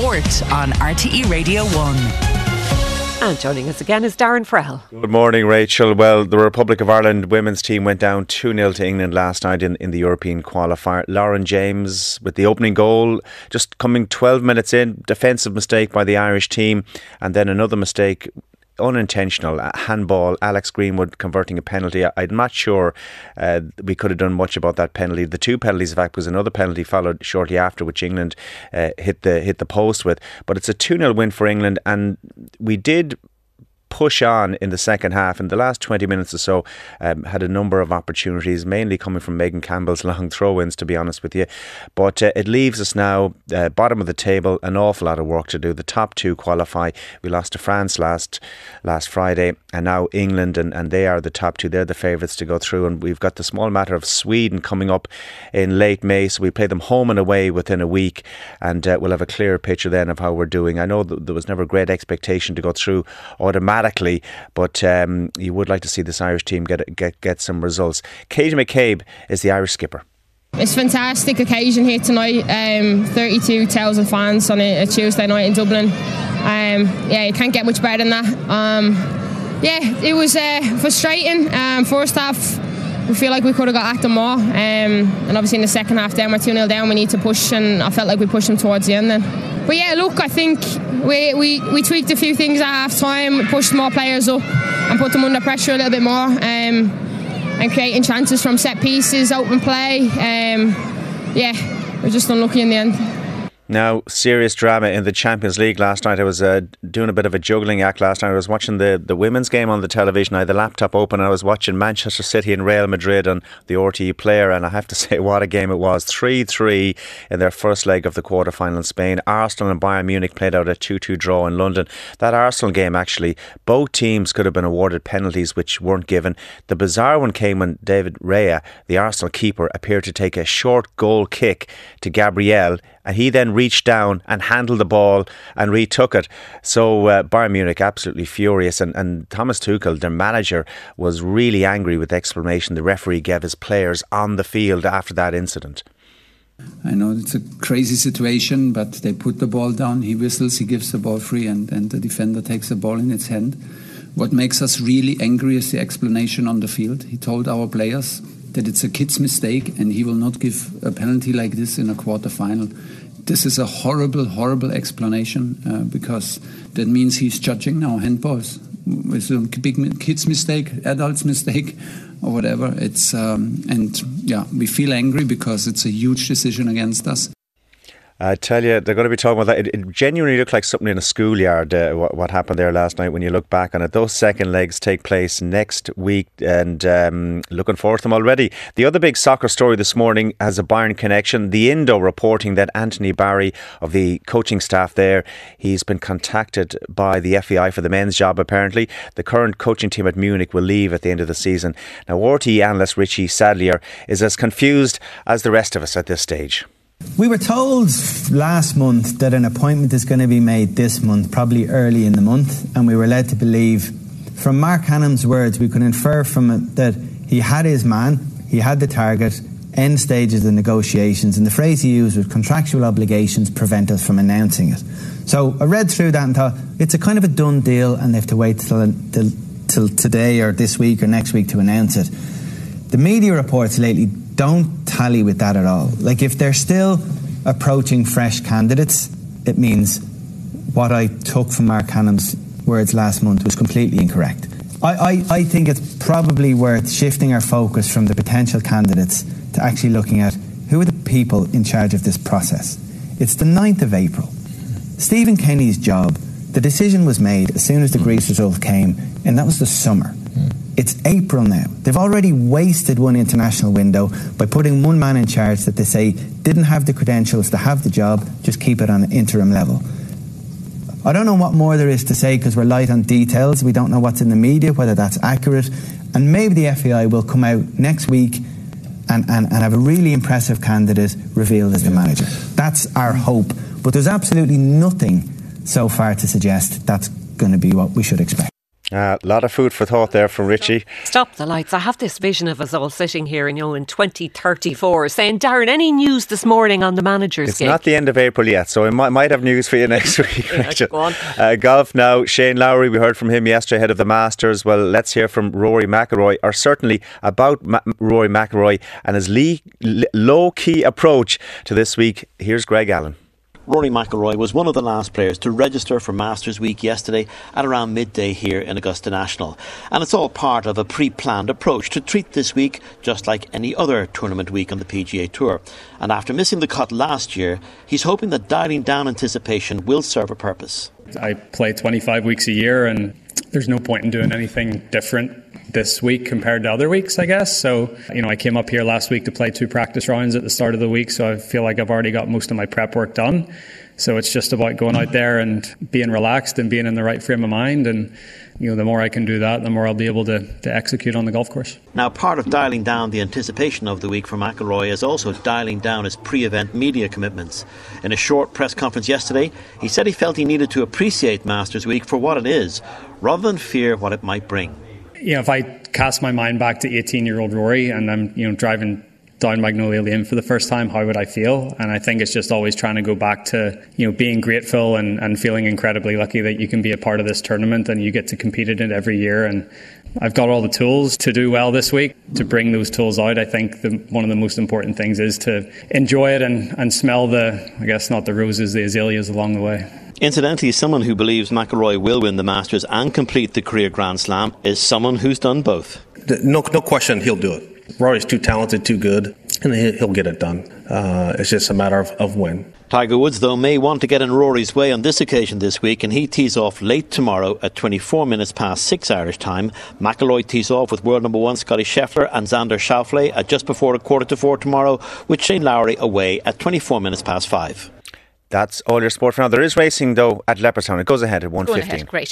Sport on RTE Radio 1. And joining us again is Darren Farrell. Good morning, Rachel. Well, the Republic of Ireland women's team went down 2-0 to England last night in the European qualifier. Lauren James with the opening goal, just coming 12 minutes in, defensive mistake by the Irish team, and then another mistake, unintentional, handball, Alex Greenwood converting a penalty. I'm not sure we could have done much about that penalty. The two penalties, in fact, was another penalty followed shortly after, which England hit the post with. But it's a 2-0 win for England, and we did push on in the second half. In the last 20 minutes or so, had a number of opportunities, mainly coming from Megan Campbell's long throw-ins, to be honest with you. But it leaves us now bottom of the table, an awful lot of work to do. The top two qualify. We lost to France last Friday, and now England, and they are the top two. They're the favourites to go through, and we've got the small matter of Sweden coming up in late May, so we play them home and away within a week, and we'll have a clearer picture then of how we're doing. I know there was never great expectation to go through automatically, but you would like to see this Irish team get some results. Katie McCabe is the Irish skipper. It's a fantastic occasion here tonight. 32,000 fans on a Tuesday night in Dublin. You can't get much better than that. It was frustrating. First half, we feel like we could have got at them more, and obviously in the second half, then we're 2-0 down. We need to push, and I felt like we pushed them towards the end then. But yeah, look, I think we tweaked a few things at half time, pushed more players up and put them under pressure a little bit more, and creating chances from set pieces, open play. We're just unlucky in the end. Now, serious drama in the Champions League last night. I was doing a bit of a juggling act last night. I was watching the women's game on the television. I had the laptop open and I was watching Manchester City and Real Madrid on the RTE player, and I have to say, what a game it was. 3-3 in their first leg of the quarter-final in Spain. Arsenal and Bayern Munich played out a 2-2 draw in London. That Arsenal game, actually, both teams could have been awarded penalties which weren't given. The bizarre one came when David Raya, the Arsenal keeper, appeared to take a short goal kick to Gabriel, and he then reached down and handled the ball and retook it. So Bayern Munich absolutely furious, and Thomas Tuchel, their manager, was really angry with the explanation the referee gave his players on the field after that incident. I know it's a crazy situation, but they put the ball down, he whistles, he gives the ball free, and the defender takes the ball in its hand. What makes us really angry is the explanation on the field. He told our players that it's a kid's mistake and he will not give a penalty like this in a quarter-final. This is a horrible, horrible explanation because that means he's judging now handballs. It's a big kid's mistake, adult's mistake, or whatever. It's we feel angry because it's a huge decision against us. I tell you, they're going to be talking about that. It genuinely looked like something in a schoolyard, what happened there last night when you look back on it. Those second legs take place next week, and looking forward to them already. The other big soccer story this morning has a Bayern connection. The Indo reporting that Anthony Barry of the coaching staff there, he's been contacted by the FAI for the men's job apparently. The current coaching team at Munich will leave at the end of the season. Now, RTE analyst Richie Sadlier is as confused as the rest of us at this stage. We were told last month that an appointment is going to be made this month, probably early in the month, and we were led to believe, from Mark Hannam's words, we could infer from it that he had his man, he had the target, end stages of the negotiations, and the phrase he used was contractual obligations prevent us from announcing it. So I read through that and thought, it's a kind of a done deal and they have to wait till today or this week or next week to announce it. The media reports lately don't tally with that at all. Like, if they're still approaching fresh candidates, it means what I took from Mark Hannam's words last month was completely incorrect. I think it's probably worth shifting our focus from the potential candidates to actually looking at who are the people in charge of this process. It's the 9th of April. Stephen Kenny's job, the decision was made as soon as the Greece result came, and that was the summer. It's April now. They've already wasted one international window by putting one man in charge that they say didn't have the credentials to have the job, just keep it on an interim level. I don't know what more there is to say because we're light on details. We don't know what's in the media, whether that's accurate. And maybe the FAI will come out next week and have a really impressive candidate revealed as the manager. That's our hope. But there's absolutely nothing so far to suggest that's going to be what we should expect. A lot of food for thought there from Richie. Stop the lights. I have this vision of us all sitting here in 2034 saying, Darren, any news this morning on the manager's gig? It's not the end of April yet, so I might have news for you next week. Yeah, go on. Golf now. Shane Lowry, we heard from him yesterday ahead of the Masters. Well, let's hear from Rory McIlroy, or certainly about Rory McIlroy and his low-key approach to this week. Here's Greg Allen. Rory McIlroy was one of the last players to register for Masters Week yesterday at around midday here in Augusta National. And it's all part of a pre-planned approach to treat this week just like any other tournament week on the PGA Tour. And after missing the cut last year, he's hoping that dialing down anticipation will serve a purpose. I play 25 weeks a year and there's no point in doing anything different this week compared to other weeks, I guess. So, I came up here last week to play 2 practice rounds at the start of the week, so I feel like I've already got most of my prep work done. So it's just about going out there and being relaxed and being in the right frame of mind. And, the more I can do that, the more I'll be able to execute on the golf course. Now, part of dialing down the anticipation of the week for McIlroy is also dialing down his pre-event media commitments. In a short press conference yesterday, he said he felt he needed to appreciate Masters Week for what it is, rather than fear what it might bring. If I cast my mind back to 18-year-old Rory and I'm, driving down Magnolia Lane for the first time, how would I feel? And I think it's just always trying to go back to, being grateful and feeling incredibly lucky that you can be a part of this tournament and you get to compete in it every year. And I've got all the tools to do well this week. To bring those tools out, I think one of the most important things is to enjoy it and smell not the roses, the azaleas along the way. Incidentally, someone who believes McIlroy will win the Masters and complete the career Grand Slam is someone who's done both. No question he'll do it. Rory's too talented, too good, and he'll get it done. It's just a matter of when. Tiger Woods, though, may want to get in Rory's way on this occasion this week, and he tees off late tomorrow at 24 minutes past 6 Irish time. McIlroy tees off with world number 1 Scotty Scheffler and Xander Schauffele at just before 3:45 tomorrow, with Shane Lowry away at 24 minutes past 5. That's all your sport for now. There is racing, though, at Leopardstown. It goes ahead at 1:15. Great.